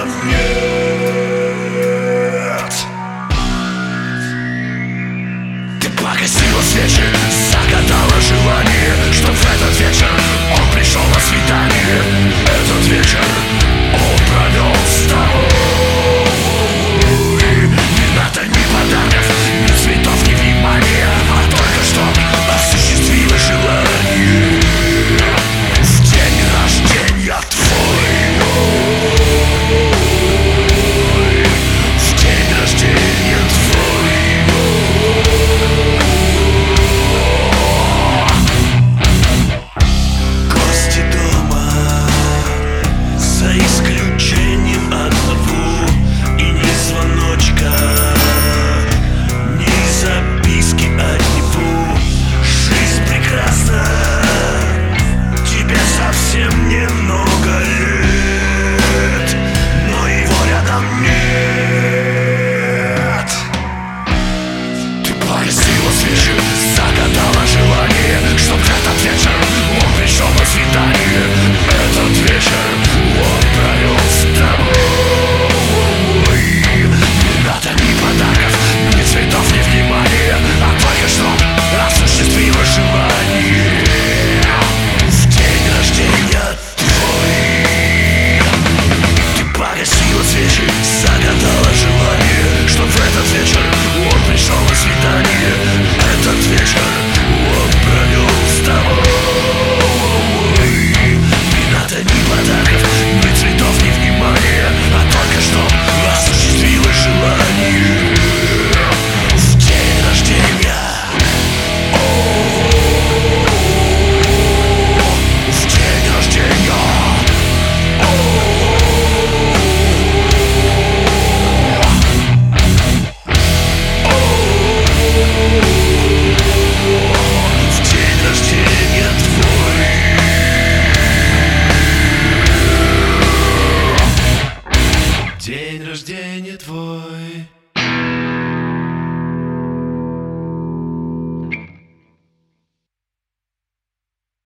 рядом нет. Ты погасила свечи, загадала желание, чтоб в этот вечер он пришел на свидание. Этот вечер он провел с тобой. Не надо ни подарков, ни цветов, ни внимания, а только что осуществила желание. В день рождения твоего, в день рождения твоего. Гости дома, за исключением одного, и ни звоночка, ни записки от него. Жизнь прекрасна, тебе совсем немного лет, но его рядом нет. Ты погасила свечи, загадала желание, чтоб в этот вечер он пришел на свидание. Этот вечер он провел с тобой. Не надо ни подарков, ни цветов, ни внимания, а только что осуществила желание. В день рождения твой. Ты погасила свечи, загадала желание, чтоб в этот вечер он пришел на свидание. Этот вечер он провел с тобой. Не надо ни подарков, ни цветов, ни внимания, а только что осуществила желание. В день рождения. В день рождения. В день рождения твой. День рождения твой.